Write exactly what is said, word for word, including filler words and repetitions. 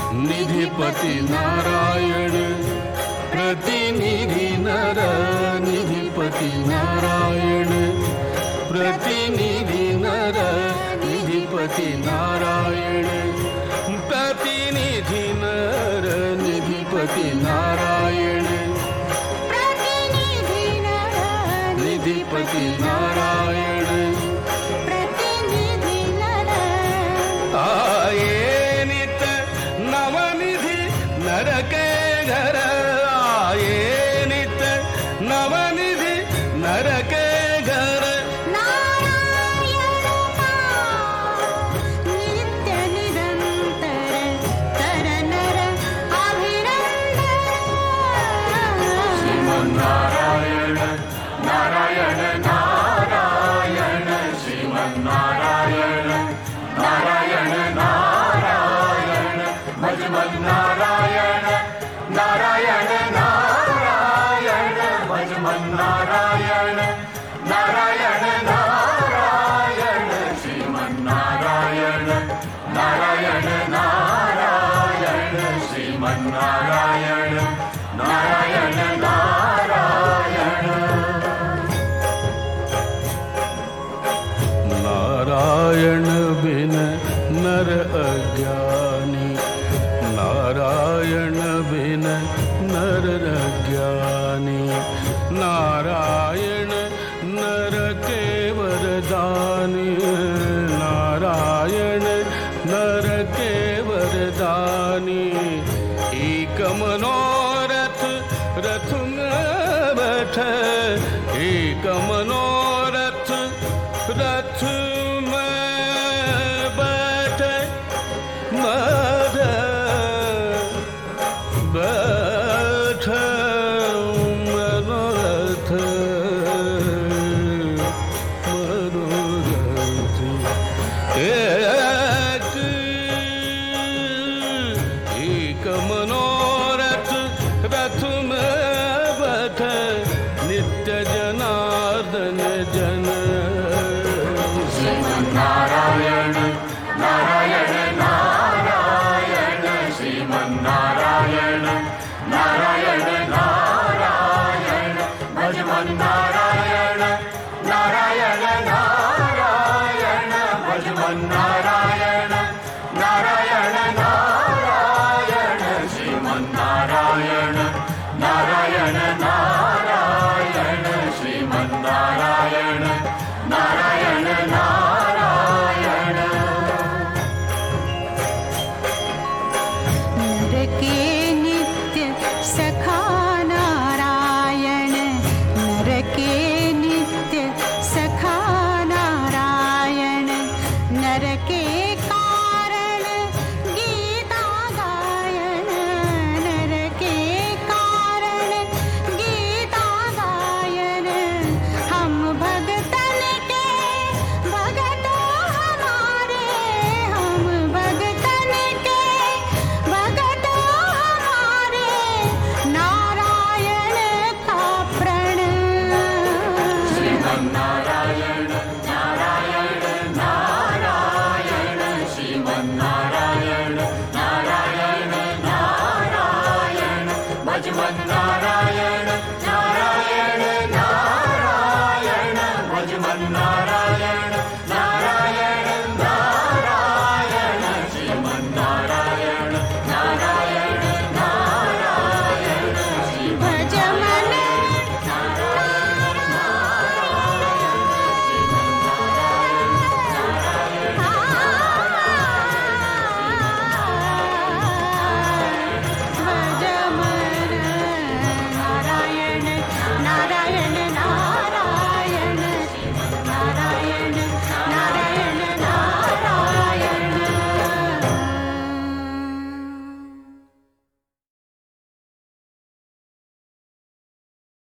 निधिपति नारायण प्रतिनिधि नर निधिपति नारायण प्रतिनिधि नर निधिपति नारायण प्रतिनिधि नर निधिपति नारायण प्रतिनिधि नर निधिपति नारायण प्रतिनिधि नर आए नित नवनिधि नर के घर आए नित नवनिधि नर के घर नारायण नित्य निरंतर कर नर अभिनंदन नारायण नारायण नारायण श्रीमन्नारायण नारायण नारायण भजमन नारायण नारायण नारायण भजमन नारायण नारायण नारायण श्रीमन्नारायण नारायण नारायण श्रीमन्नारायण नारायण नारायण नारायण बिन नर अज्ञानी नारायण बिन नर अज्ञानी नारायण नर के वरदानी नारायण नर के वरदानी एक मनोरथ रथ में बैठे